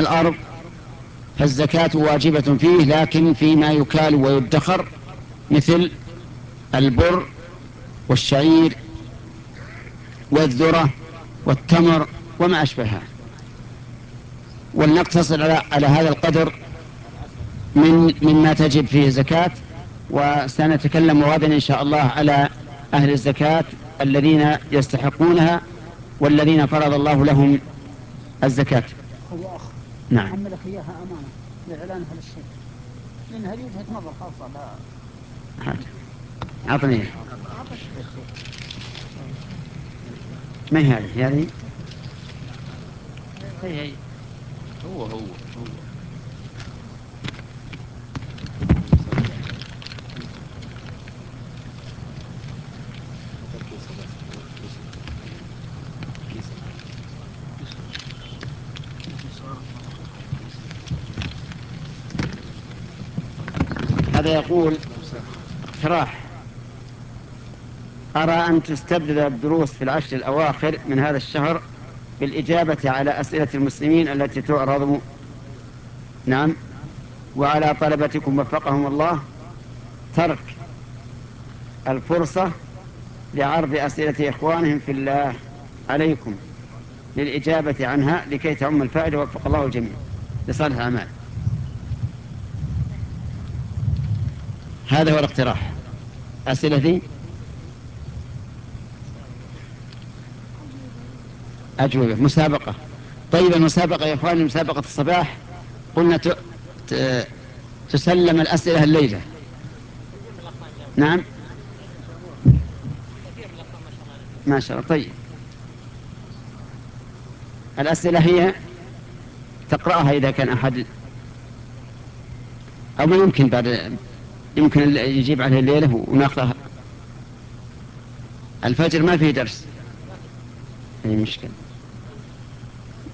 الأرض فالزكاة واجبة فيه، لكن فيما يكال ويدخر مثل البر والشعير والذرة والتمر وما أشبهها. ولنقتصر على هذا القدر مما تجب فيه زكاة، وسنتكلم غدا إن شاء الله على أهل الزكاة الذين يستحقونها والذين فرض الله لهم الزكاة. هو أخ نعم. حملك إياها أمانة لإعلانها للشيخ، لأن هذه وجهة نظر خاصة. لا أعطني. ما هي هذه؟ هي هو هذا يقول اقتراح: أرى أن تستبدل الدروس في العشر الأواخر من هذا الشهر بالإجابة على أسئلة المسلمين التي تعرض، نعم، وعلى طلبتكم وفقهم الله ترك الفرصة لعرض أسئلة إخوانهم في الله عليكم للإجابة عنها لكي تعم الفائدة وفق الله الجميع لصالح الأعمال. هذا هو الاقتراح. أسئلة ذي أجوبة مسابقة. طيب المسابقة يا إخواني، مسابقة الصباح قلنا تسلم الأسئلة الليلة. نعم ما شاء الله. طيب الأسئلة هي تقرأها إذا كان أحد، أو ما يمكن بعد، يمكن يجيب عليها الليلة وناخذها الفجر ما فيه درس، أي مشكلة.